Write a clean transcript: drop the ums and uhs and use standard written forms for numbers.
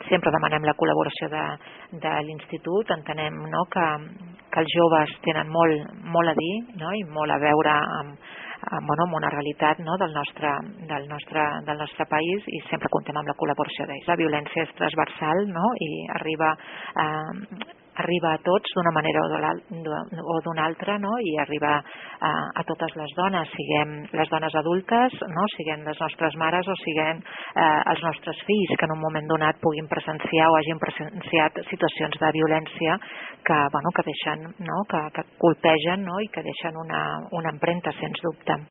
sempre demanem la col·laboració de l'institut. Entenem, no, que els joves tenen molt a dir, no, i molt a veure amb una realitat, no, del nostre país, i sempre comptem amb la col·laboració d'ells. La violència és transversal, no, i arriba a tots d'una manera o d'una altra, no, i arriba a totes les dones, siguem les dones adultes, no, siguem les nostres mares o siguem els nostres fills, que en un moment donat puguin presenciar o hagin presenciat situacions de violència que deixen, no, que colpegen, no, i que deixen una empremta, sens dubte.